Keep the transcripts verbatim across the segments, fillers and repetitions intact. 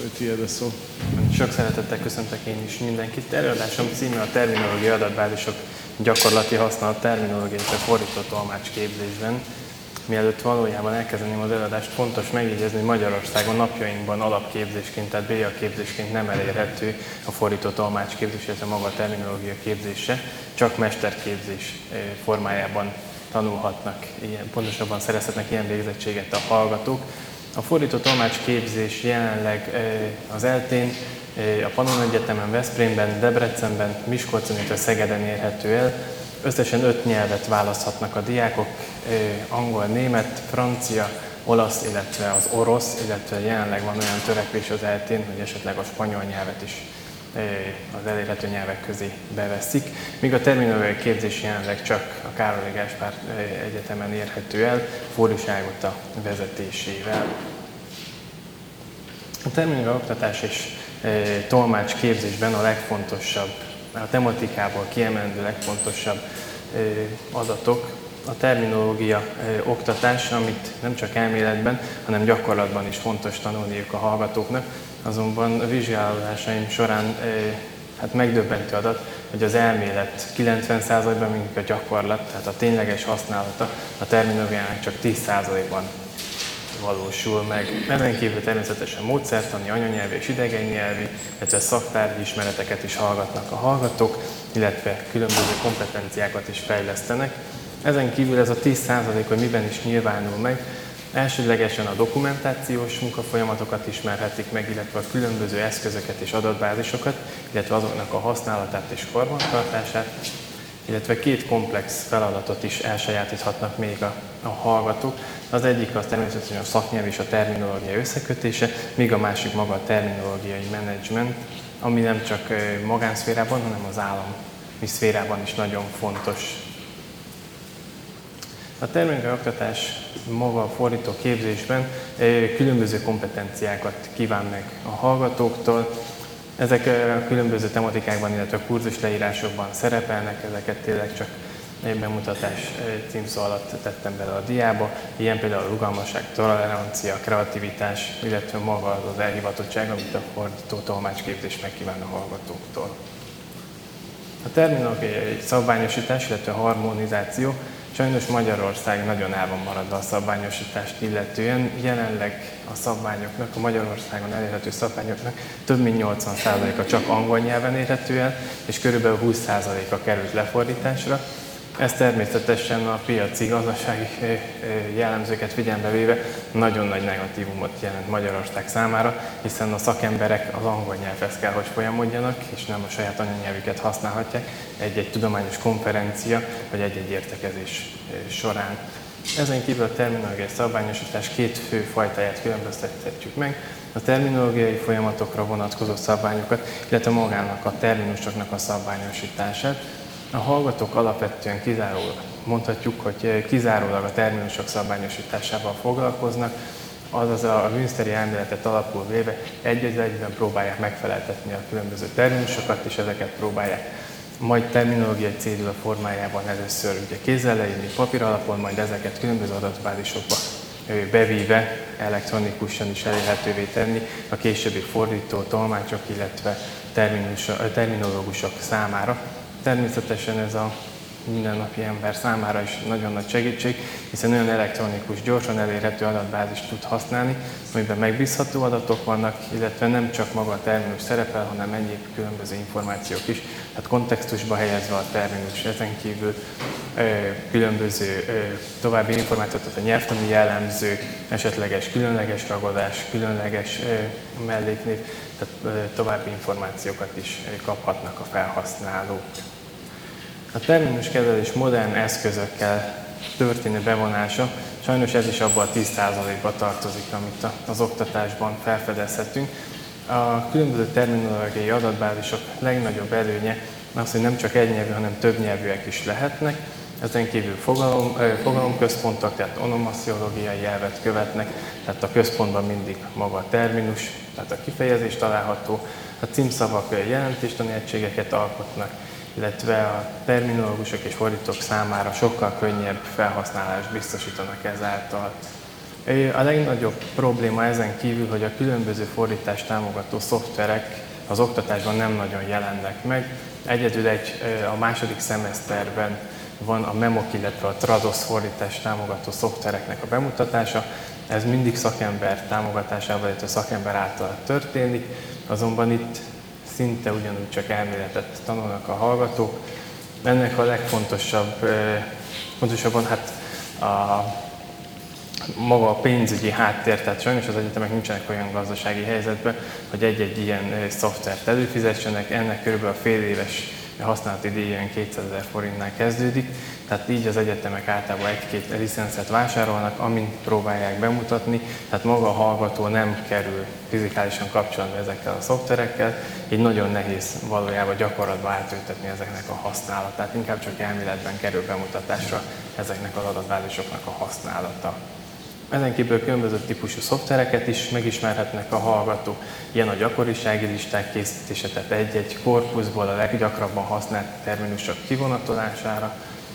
tiéd a szó. Sok szeretettel köszöntök én is mindenkit. Előadásom címe a terminológiai adatbázisok gyakorlati használat terminológiai és a fordított tolmácsképzésben. Mielőtt valójában elkezdeném az előadást, fontos megjegyezni, hogy Magyarországon napjainkban alapképzésként, tehát bé á képzésként nem elérhető a fordított tolmácsképzés, illetve maga a terminológia képzése, csak mesterképzés formájában tanulhatnak, ilyen, pontosabban szerezhetnek ilyen végzettséget a hallgatók. A fordított tolmácsképzés jelenleg az eltén, a Pannon Egyetemen, Veszprémben, Debrecenben, Miskolcon, illetve Szegeden érhető el. Összesen öt nyelvet választhatnak a diákok, angol, német, francia, olasz, illetve az orosz, illetve jelenleg van olyan törekvés az eltén, hogy esetleg a spanyol nyelvet is az elérhető nyelvek közé beveszik, míg a terminológiai képzés jelenleg csak a Károly Gáspár Egyetemen érhető el, Fóris Ágota vezetésével. A terminológiai oktatás és tolmácsképzésben a legfontosabb, a tematikából kiemelendő legfontosabb adatok a terminológia oktatás, amit nem csak elméletben, hanem gyakorlatban is fontos tanulniuk a hallgatóknak. Azonban a vizsgálódásaim során hát megdöbbentő adat, hogy az elmélet kilencven százalékban, míg a gyakorlat, tehát a tényleges használata a terminológiának csak tíz százalékban valósul meg. Ezen kívül természetesen módszertani, anyanyelvi és idegennyelvi, illetve szaktárgyi ismereteket is hallgatnak a hallgatók, illetve különböző kompetenciákat is fejlesztenek. Ezen kívül ez a tíz százalék, hogy miben is nyilvánul meg, elsődlegesen a dokumentációs munkafolyamatokat ismerhetik meg, illetve a különböző eszközöket és adatbázisokat, illetve azoknak a használatát és karbantartását, illetve két komplex feladatot is elsajátíthatnak még a, a hallgatók. Az egyik az természetesen a szaknyelv és a terminológia összekötése, míg a másik maga a terminológiai menedzsment, ami nem csak magánszférában, hanem az állami szférában is nagyon fontos. A terminológiai oktatás maga a fordító képzésben különböző kompetenciákat kíván meg a hallgatóktól. Ezek a különböző tematikákban, illetve a kurzus leírásokban szerepelnek, ezeket tényleg csak egy bemutatás címszó alatt tettem bele a diába. Ilyen például a rugalmasság, tolerancia, kreativitás, illetve maga az elhivatottság, amit a fordító tolmácsképzés megkíván a hallgatóktól. A terminológiai szabványosítás, illetve a harmonizáció. Sajnos Magyarország nagyon el van maradva a szabványosítást illetően. Jelenleg a szabványoknak, a Magyarországon elérhető szabványoknak több mint nyolcvan százaléka csak angol nyelven érhető el, és körülbelül húsz százaléka került lefordításra. Ez természetesen a piaci gazdasági jellemzőket figyelembe véve nagyon nagy negatívumot jelent Magyarország számára, hiszen a szakemberek az angol nyelvhez kell, hogy folyamodjanak, és nem a saját anyanyelvüket használhatják egy-egy tudományos konferencia vagy egy-egy értekezés során. Ezen kívül a terminológiai szabványosítás két fő fajtáját különböztethetjük meg, a terminológiai folyamatokra vonatkozó szabványokat, illetve magának a terminusoknak a szabványosítását. A hallgatók alapvetően kizárólag, mondhatjuk, hogy kizárólag a terminusok szabványosításával foglalkoznak, azaz a münsteri elméletet alapul véve egy egyben próbálják megfeleltetni a különböző terminusokat, és ezeket próbálják majd terminológiai cédula formájában először ugye kézzel leírni, papír alapon, majd ezeket különböző adatbázisokba bevíve elektronikusan is elérhetővé tenni a későbbi fordító, tolmácsok, illetve terminológusok számára. Természetesen ez a mindennapi ember számára is nagyon nagy segítség, hiszen olyan elektronikus, gyorsan elérhető adatbázist tud használni, amiben megbízható adatok vannak, illetve nem csak maga a terminus szerepel, hanem egyéb különböző információk is, tehát kontextusba helyezve a terminus. Ezen kívül ö, különböző ö, további információt, tehát a nyelvtani jellemzők, esetleges különleges ragadás, különleges ö, melléknév, tehát ö, további információkat is ö, kaphatnak a felhasználók. A terminuskezelés modern eszközökkel történő bevonása, sajnos ez is abban a tíz százalékba tartozik, amit az oktatásban felfedezhetünk. A különböző terminológiai adatbázisok legnagyobb előnye az, hogy nem csak egynyelvű, hanem többnyelvűek is lehetnek. Ezen kívül fogalom, fogalomközpontok, tehát onomasziológiai elvet követnek, tehát a központban mindig maga a terminus, tehát a kifejezés található, a címszavak jelentéstani egységeket alkotnak, illetve a terminológusok és fordítók számára sokkal könnyebb felhasználást biztosítanak ezáltal. A legnagyobb probléma ezen kívül, hogy a különböző fordítást támogató szoftverek az oktatásban nem nagyon jelennek meg. Egyedül egy a második szemeszterben van a memok, illetve a Trados fordítást támogató szoftvereknek a bemutatása. Ez mindig szakember támogatásával, illetve szakember által történik, azonban itt szinte ugyanúgy csak elméletet tanulnak a hallgatók. Ennek a legfontosabb, pontosabban hát a maga a pénzügyi háttér, tehát sajnos az egyetemek nincsenek olyan gazdasági helyzetben, hogy egy-egy ilyen szoftvert előfizessenek, ennek körülbelül a fél éves használati díj kétszázezer forintnál kezdődik, tehát így az egyetemek általában egy-két licenszet vásárolnak, amint próbálják bemutatni, tehát maga a hallgató nem kerül fizikálisan kapcsolatba ezekkel a szoftverekkel, így nagyon nehéz valójában gyakorlatba átültetni ezeknek a használatát, inkább csak elméletben kerül bemutatásra ezeknek az adatbázisoknak a használata. Ezen kívül különböző típusú szoftvereket is megismerhetnek a hallgatók, ilyen a gyakorisági listák készítése, tehát egy-egy korpuszból a leggyakrabban használt terminusok kivonatolására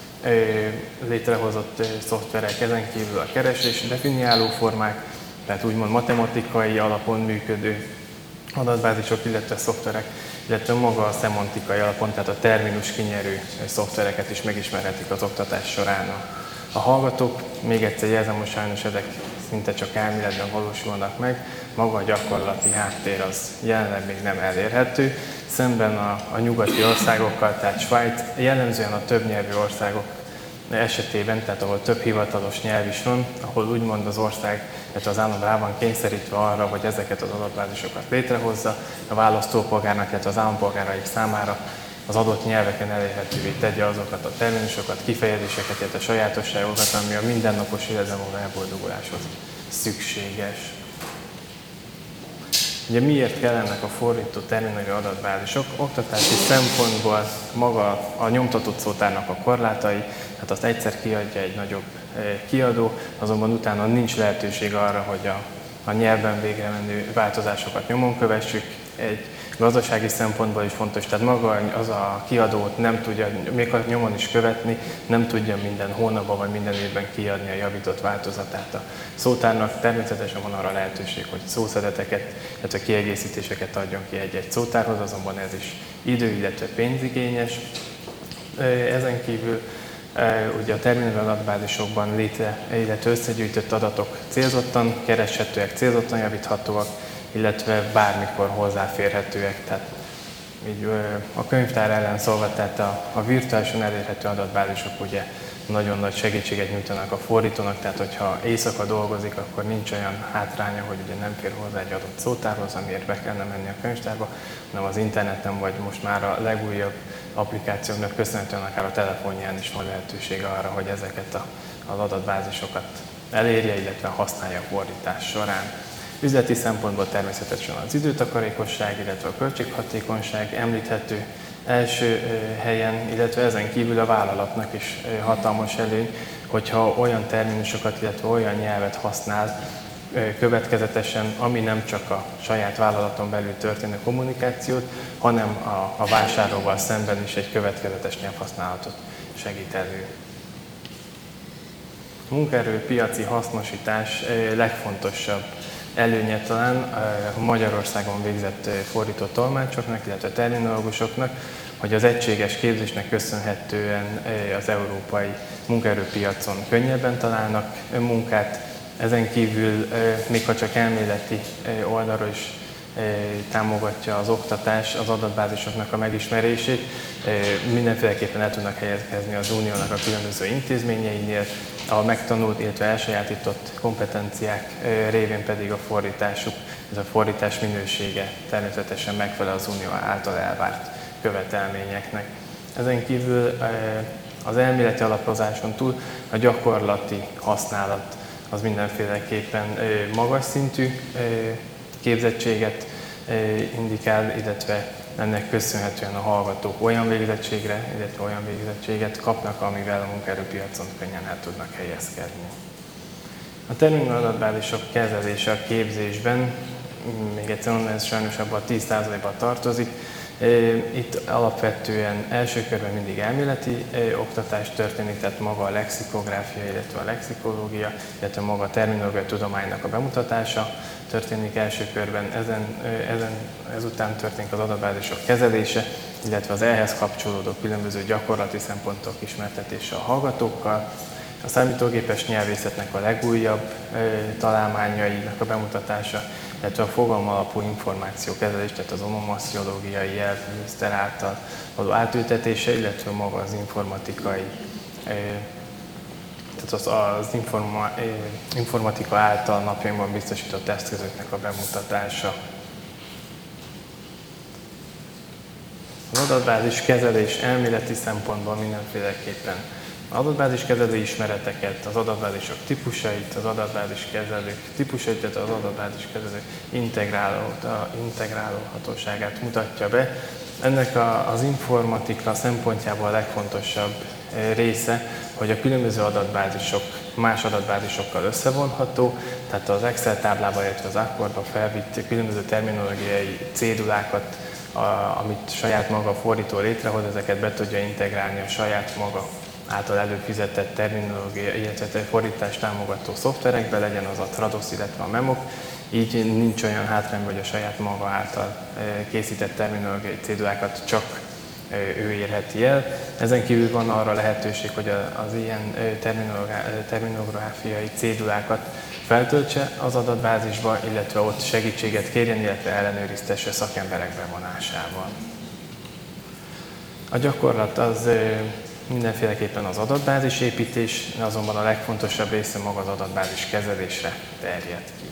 létrehozott szoftverek, ezen kívül a keresés definiáló formák, tehát úgymond matematikai alapon működő adatbázisok, illetve szoftverek, illetve maga a szemantikai alapon, tehát a terminus kinyerő szoftvereket is megismerhetik az oktatás során a hallgatók. Még egyszer jelzem, most sajnos ezek szinte csak elméletben valósulnak meg, maga a gyakorlati háttér az jelenleg még nem elérhető, szemben a, a nyugati országokkal, tehát Svájc, jellemzően a többnyelvű országok esetében, tehát ahol több hivatalos nyelv is van, ahol úgymond az ország, illetve az állam rá van kényszerítve arra, hogy ezeket az adatbázisokat létrehozza, a választópolgárnak, illetve az állampolgáraik számára az adott nyelveken elérhetővé tegye azokat a terminusokat, kifejezéseket, illetve a sajátosságokat, ami a mindennapos életben való elboldoguláshoz szükséges. Ugye miért kellenek a fordító terminológiai adatbázisok? Oktatási szempontból maga a nyomtatott szótárnak a korlátai, hát azt egyszer kiadja egy nagyobb kiadó, azonban utána nincs lehetőség arra, hogy a, a nyelvben végre menő változásokat nyomon kövessük. Egy gazdasági szempontból is fontos, tehát maga az a kiadót nem tudja, még ha nyomon is követni, nem tudja minden hónapban vagy minden évben kiadni a javított változatát a szótárnak. Természetesen van arra lehetőség, hogy szószedeteket, illetve kiegészítéseket adjon ki egy-egy szótárhoz, azonban ez is idő, illetve pénzigényes. Ezen kívül ugye a terminológiai adatbázisokban létre, illetve összegyűjtött adatok célzottan kereshetőek, célzottan javíthatóak, illetve bármikor hozzáférhetőek, tehát így a könyvtár ellen szólva, tehát a, a virtuálisan elérhető adatbázisok ugye nagyon nagy segítséget nyújtanak a fordítónak, tehát hogyha éjszaka dolgozik, akkor nincs olyan hátránya, hogy ugye nem fér hozzá egy adott szótárhoz, amiért be kellene menni a könyvtárba, hanem az interneten vagy most már a legújabb applikációknak köszönhetően akár a telefonján is van lehetősége arra, hogy ezeket a, az adatbázisokat elérje, illetve használja a fordítás során. Üzleti szempontból természetesen az időtakarékosság, illetve a költséghatékonyság említhető első helyen, illetve ezen kívül a vállalatnak is hatalmas előny, hogyha olyan terminusokat, illetve olyan nyelvet használ következetesen, ami nem csak a saját vállalaton belül történő kommunikációt, hanem a, a vásárlóval szemben is egy következetes nyelvhasználatot segít elő. A munkaerőpiaci hasznosítás legfontosabb előnye talán a Magyarországon végzett fordító tolmácsoknak, illetve terminológusoknak, hogy az egységes képzésnek köszönhetően az európai munkaerőpiacon könnyebben találnak munkát. Ezen kívül, még ha csak elméleti oldalról is támogatja az oktatás az adatbázisoknak a megismerését, mindenféleképpen el tudnak helyezkezni az uniónak a különböző intézményeinél, a megtanult, illetve elsajátított kompetenciák révén pedig a fordításuk, ez a fordítás minősége természetesen megfelel az unió által elvárt követelményeknek. Ezen kívül az elméleti alapozáson túl a gyakorlati használat az mindenféleképpen magas szintű képzettséget indikál, illetve ennek köszönhetően a hallgatók olyan végzettségre, illetve olyan végzettséget kapnak, amivel a munkaerőpiacon könnyen el tudnak helyezkedni. A terminológiai adatbázisok kezelése a képzésben, még egyszer mondom, ez sajnos abban a tíz százalékban tartozik, Itt alapvetően első körben mindig elméleti oktatás történik, tehát maga a lexikográfia, illetve a lexikológia, illetve maga a terminológia tudománynak a bemutatása történik első körben. Ezen, ezen, ezután történik az adatbázisok kezelése, illetve az ehhez kapcsolódó különböző gyakorlati szempontok ismertetése a hallgatókkal. A számítógépes nyelvészetnek a legújabb ö, találmányainak a bemutatása, illetve a fogalmalapú információkezelés, tehát az onomasziológiai jelzőszter által való átültetése, illetve maga az informatikai, ö, tehát az, az informa, ö, informatika által napjainkban biztosított eszközöknek a bemutatása. Az adatbázis kezelés elméleti szempontból mindenféleképpen adatbázis kezelő ismereteket, az adatbázisok típusait, az adatbázis kezelők típusait, tehát az adatbázis kezelő integráló, integrálhatóságát mutatja be. Ennek a, az informatika szempontjából a legfontosabb része, hogy a különböző adatbázisok más adatbázisokkal összevonható, tehát az Excel táblába, illetve az Accordba felvitt különböző terminológiai cédulákat, a, amit saját maga a fordító létrehoz, ezeket be tudja integrálni a saját maga által előfizetett terminológia, illetve fordítást támogató szoftverekbe, legyen az a Trados, illetve a Memok. Így nincs olyan hátrány, hogy a saját maga által készített terminológiai cédulákat csak ő érheti el. Ezen kívül van arra lehetőség, hogy az ilyen terminográfiai cédulákat feltöltse az adatbázisba, illetve ott segítséget kérjen, illetve ellenőriztesse szakemberek bevonásával. A gyakorlat az mindenféleképpen az adatbázis építés, azonban a legfontosabb része maga az adatbázis kezelésre terjed ki.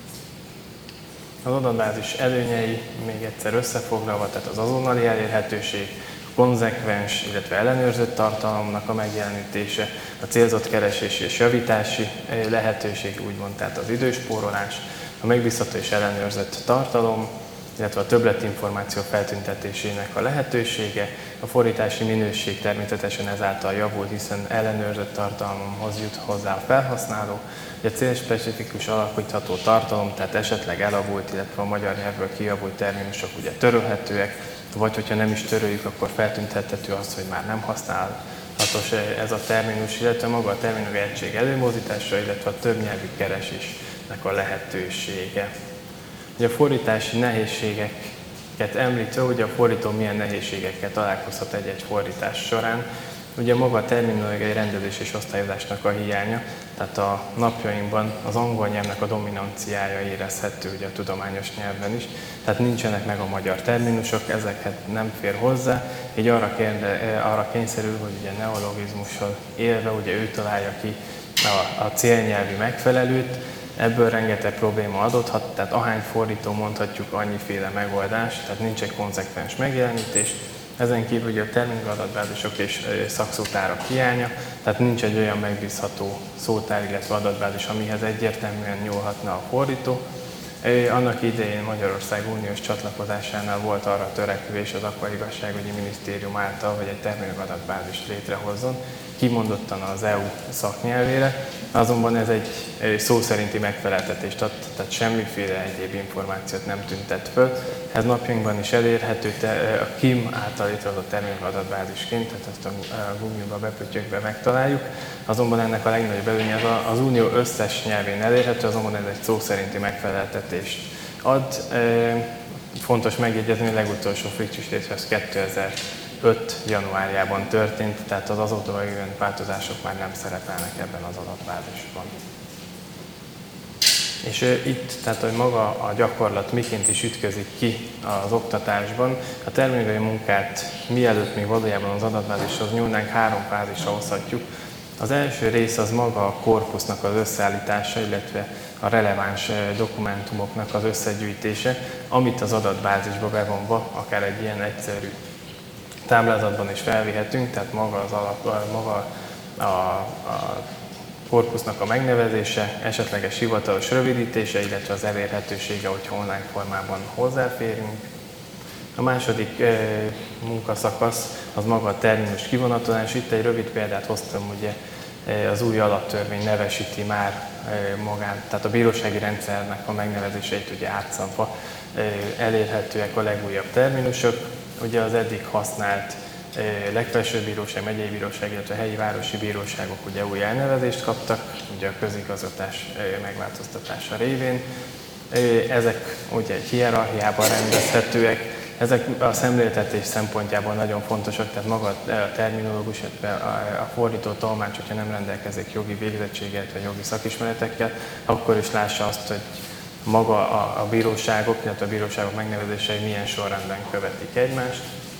Az adatbázis előnyei még egyszer összefoglalva, tehát az azonnali elérhetőség, konzekvens, illetve ellenőrzött tartalomnak a megjelenítése, a célzott keresési és javítási lehetőség, úgymond, tehát az időspórolás, a megbízható és ellenőrzött tartalom, illetve a többletinformáció feltüntetésének a lehetősége, a fordítási minőség természetesen ezáltal javul, hiszen ellenőrzött tartalomhoz jut hozzá a felhasználó, a célspecifikus alakítható tartalom, tehát esetleg elavult, illetve a magyar nyelvből kijavult terminusok ugye törölhetőek, vagy hogyha nem is töröljük, akkor feltüntethető az, hogy már nem használhatos ez a terminus, illetve maga a terminológiai egység előmozdítása, illetve a többnyelvű keresésnek a lehetősége. Ugye a fordítási nehézségeket említve, hogy a fordító milyen nehézségekkel találkozhat egy-egy fordítás során. Ugye maga a terminológiai rendelés és osztályozásnak a hiánya, tehát a napjainkban az angol nyelvnek a dominanciája érezhető ugye a tudományos nyelven is, tehát nincsenek meg a magyar terminusok, ezeket nem fér hozzá, így arra, kérde, arra kényszerül, hogy ugye neologizmussal élve ugye ő találja ki a, a célnyelvi megfelelőt. Ebből rengeteg probléma adódhat, tehát ahány fordító mondhatjuk annyiféle megoldás, tehát nincs egy konzekvens megjelenítés. Ezen kívül ugye a terminológiai adatbázisok és szakszótárak hiánya, tehát nincs egy olyan megbízható szótár, illetve adatbázis, amihez egyértelműen nyúlhatna a fordító. Annak idején Magyarország uniós csatlakozásánál volt arra törekvés az akkor igazságügyi minisztérium által, hogy egy terminológiai adatbázist létrehozzon, kimondottan az é u szaknyelvére, azonban ez egy szó szerinti megfeleltetést ad, tehát semmiféle egyéb információt nem tüntet föl. Ez napjainkban is elérhető, a KIM által létrehozott terminológiai adatbázisként, tehát ezt a Google-ba bepöttyökbe megtaláljuk. Azonban ennek a legnagyobb előnye az az unió összes nyelvén elérhető, azonban ez egy szó szerinti megfeleltetést ad. Fontos megjegyezni, hogy a legutolsó frissítés az kétezer-öt januárjában történt, tehát az azóta jövő változások már nem szerepelnek ebben az adatbázisban. És uh, itt, tehát hogy maga a gyakorlat miként is ütközik ki az oktatásban, a terminológiai munkát mielőtt még valójában az adatbázishoz nyúlnánk, három fázisra oszthatjuk. Az első rész az maga a korpusznak az összeállítása, illetve a releváns dokumentumoknak az összegyűjtése, amit az adatbázisba bevonva, akár egy ilyen egyszerű táblázatban is felvihetünk, tehát maga az alap, maga a, a korpusznak a megnevezése, esetleges hivatalos rövidítése, illetve az elérhetősége, hogyha online formában hozzáférünk. A második e, munkaszakasz az maga a terminus kivonatolás. Itt egy rövid példát hoztam, ugye e, az új alaptörvény nevesíti már e, magát, tehát a bírósági rendszernek a megnevezéseit ugye átszamva e, elérhetőek a legújabb terminusok. ugye az eddig használt legfelsőbb bíróság, megyei bíróság, illetve helyi városi bíróságok ugye új elnevezést kaptak, ugye a közigazgatás megváltoztatása révén. Ezek ugye egy hierarchiában rendezhetőek, ezek a szemléltetés szempontjából nagyon fontosak, tehát maga a terminológus, a fordító tolmács, hogyha nem rendelkezik jogi végzettséggel vagy jogi szakismeretekkel, akkor is lássa azt, hogy maga a, a bíróságok, illetve a bíróságok megnevezései milyen sorrendben követik egymást.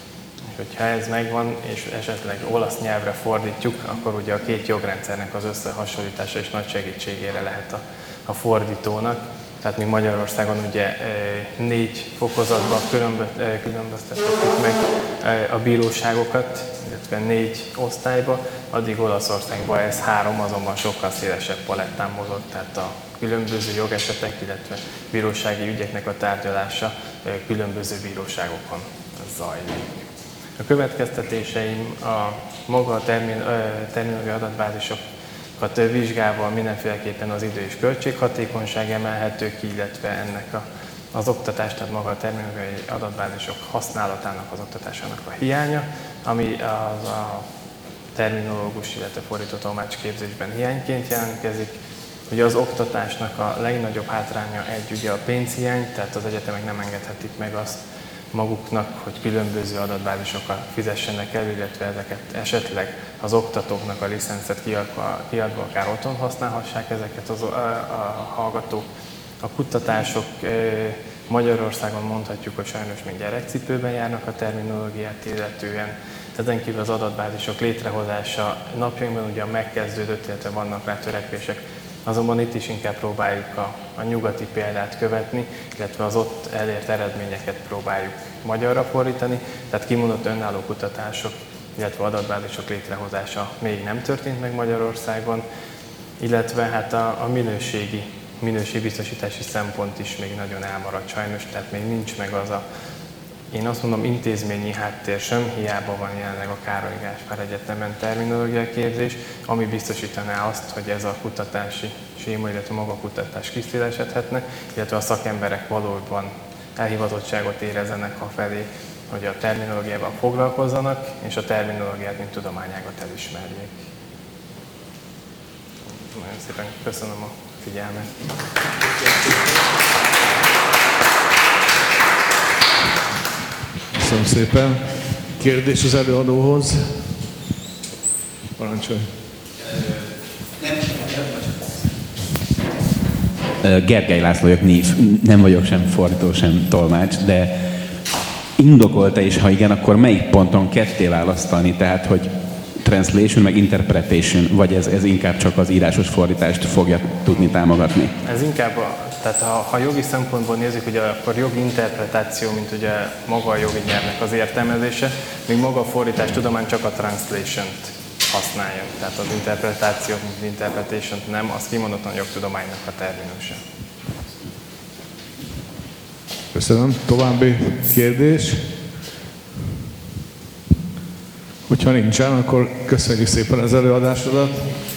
És hogyha ez megvan, és esetleg olasz nyelvre fordítjuk, akkor ugye a két jogrendszernek az összehasonlítása is nagy segítségére lehet a, a fordítónak. Tehát még Magyarországon ugye négy fokozatban különböztettük meg a bíróságokat, illetve négy osztályba, addig Olaszországban ez három, azonban sokkal szélesebb palettán mozog, tehát a különböző jogesetek, illetve bírósági ügyeknek a tárgyalása különböző bíróságokon zajlik. A következtetéseim a maga a termin, terminológiai adatbázisokat vizsgálva mindenféleképpen az idő és költséghatékonyság emelhető ki, illetve ennek a, az oktatás, tehát maga a terminológiai adatbázisok használatának, az oktatásának a hiánya, ami az a terminológus, illetve fordító tolmács képzésben hiányként jelentkezik. Ugye az oktatásnak a legnagyobb hátránya egy ugye a pénzhiány, tehát az egyetemek nem engedhetik meg azt maguknak, hogy különböző adatbázisokat fizessenek el, illetve ezeket esetleg az oktatóknak a licencet kiadva, kiadva akár otthon használhassák ezeket az, a, a hallgatók. A kutatások Magyarországon mondhatjuk, hogy sajnos még gyerekcipőben járnak a terminológiát illetően. Ezen kívül az adatbázisok létrehozása napjainkban ugye megkezdődött, illetve vannak rá törekvések. Azonban itt is inkább próbáljuk a, a nyugati példát követni, illetve az ott elért eredményeket próbáljuk magyarra fordítani, tehát kimondott önálló kutatások, illetve adatbázisok létrehozása még nem történt meg Magyarországon, illetve hát a, a minőségi, minőségbiztosítási szempont is még nagyon elmaradt sajnos, tehát még nincs meg az a, én azt mondom, intézményi háttér sem, hiába van jelenleg a Károly Gáspár Egyetemen terminológiai képzés, ami biztosítaná azt, hogy ez a kutatási séma, illetve maga a kutatás kiszélesedhetne, illetve a szakemberek valóban elhivatottságot érezzenek afelé, hogy a terminológiával foglalkozzanak, és a terminológiát, mint tudományágat elismerjék. Nagyon szépen köszönöm a figyelmet. Köszönöm szépen. Kérdés az előadóhoz? Parancsolj. Gergely László vagyok, név. Nem vagyok sem fordító, sem tolmács, de indokolta, és ha igen, akkor melyik ponton ketté választani, tehát hogy translation meg interpretation, vagy ez, ez inkább csak az írásos fordítást fogja tudni támogatni? Ez inkább, a, tehát ha, ha jogi szempontból nézzük, ugye akkor jogi interpretáció, mint ugye maga a jogi nyelvnek az értelmezése, míg maga a fordítás tudomány csak a translation-t használja. Tehát az interpretációt, mint interpretation-t nem, az kimondottan jogtudománynak a terminusa. Köszönöm. További kérdés? Hogyha nincsen, akkor köszönjük szépen az előadásodat.